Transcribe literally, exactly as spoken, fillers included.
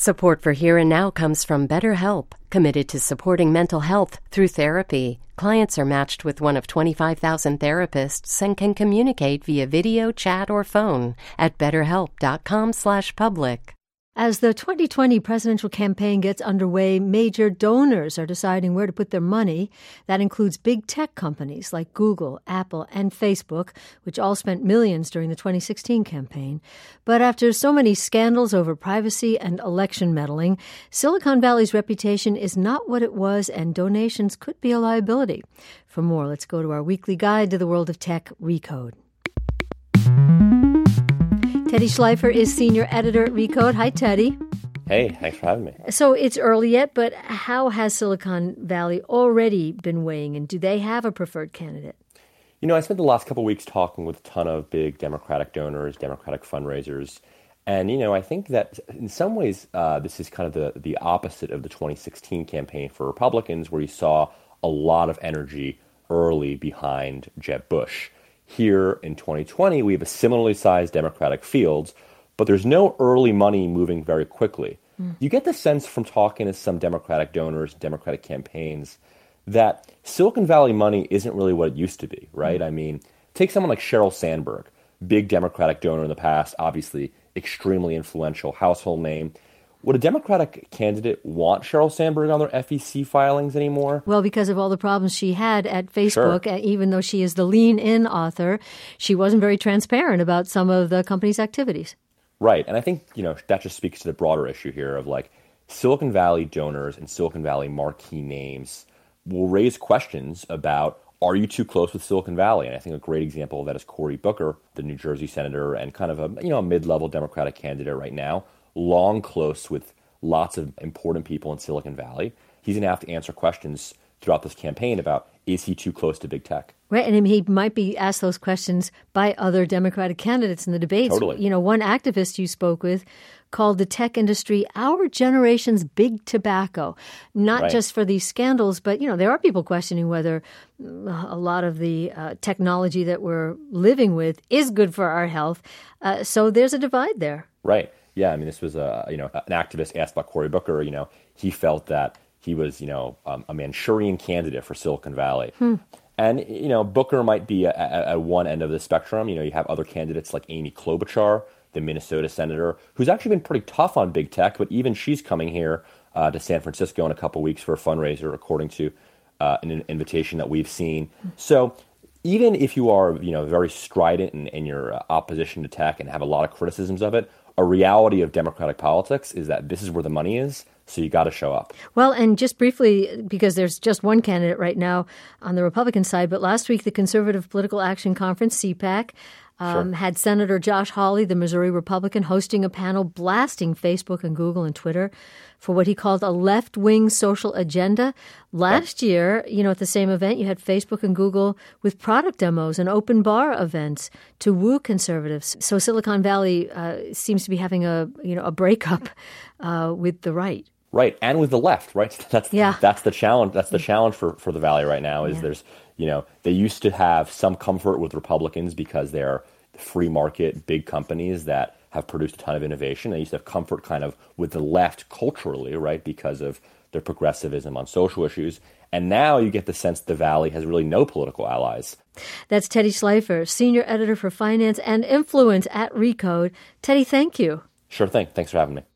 Support for Here and Now comes from BetterHelp, committed to supporting mental health through therapy. Clients are matched with one of twenty-five thousand therapists and can communicate via video, chat, or phone at betterhelp.com slash public. As the twenty twenty presidential campaign gets underway, major donors are deciding where to put their money. That includes big tech companies like Google, Apple, and Facebook, which all spent millions during the twenty sixteen campaign. But after so many scandals over privacy and election meddling, Silicon Valley's reputation is not what it was, and donations could be a liability. For more, let's go to our weekly guide to the world of tech, Recode. Teddy Schleifer is senior editor at Recode. Hi, Teddy. Hey, thanks for having me. So it's early yet, but how has Silicon Valley already been weighing, and do they have a preferred candidate? You know, I spent the last couple of weeks talking with a ton of big Democratic donors, Democratic fundraisers, and, you know, I think that in some ways uh, this is kind of the, the opposite of the twenty sixteen campaign for Republicans, where you saw a lot of energy early behind Jeb Bush. Here in twenty twenty, we have a similarly sized Democratic field, but there's no early money moving very quickly. Mm. You get the sense from talking to some Democratic donors, Democratic campaigns, that Silicon Valley money isn't really what it used to be, right? Mm. I mean, take someone like Sheryl Sandberg, big Democratic donor in the past, obviously extremely influential, household name. Would a Democratic candidate want Sheryl Sandberg on their F E C filings anymore? Well, because of all the problems she had at Facebook, Sure. even though she is the lean-in author, she wasn't very transparent about some of the company's activities. Right. And I think, you know, that just speaks to the broader issue here of like Silicon Valley donors and Silicon Valley marquee names will raise questions about, are you too close with Silicon Valley? And I think a great example of that is Cory Booker, the New Jersey senator and kind of a, you know, a mid-level Democratic candidate right now, long close with lots of important people in Silicon Valley. He's going to have to answer questions throughout this campaign about, is he too close to big tech? Right, and he might be asked those questions by other Democratic candidates in the debates. Totally. You know, one activist you spoke with called the tech industry our generation's big tobacco, not Right. just for these scandals, but, you know, there are people questioning whether a lot of the uh, technology that we're living with is good for our health. Uh, so there's a divide there. Right. Yeah, I mean, this was a, you know, an activist asked about Cory Booker. You know, he felt that he was, you know, um, a Manchurian candidate for Silicon Valley. Hmm. And, you know, Booker might be at, at one end of the spectrum. You know, you have other candidates like Amy Klobuchar, the Minnesota senator, who's actually been pretty tough on big tech, but even she's coming here uh, to San Francisco in a couple weeks for a fundraiser, according to uh, an invitation that we've seen. Hmm. So even if you are, you know, very strident in, in your uh, opposition to tech and have a lot of criticisms of it, a reality of Democratic politics is that this is where the money is, so you got to show up. Well, and just briefly, because there's just one candidate right now on the Republican side, but last week the Conservative Political Action Conference, C PAC, um, Sure. had Senator Josh Hawley, the Missouri Republican, hosting a panel blasting Facebook and Google and Twitter for what he called a left-wing social agenda. Last Yep. year, you know, at the same event, you had Facebook and Google with product demos and open bar events to woo conservatives. So Silicon Valley uh, seems to be having a, you know, a breakup uh, with the right. Right, and with the left, right? That's Yeah. that's the challenge. That's the challenge for, for the Valley right now. Is Yeah. there's, you know, they used to have some comfort with Republicans because they're free market big companies that have produced a ton of innovation. They used to have comfort kind of with the left culturally, right, because of their progressivism on social issues. And now you get the sense the Valley has really no political allies. That's Teddy Schleifer, senior editor for finance and influence at Recode. Teddy, thank you. Sure thing. Thanks for having me.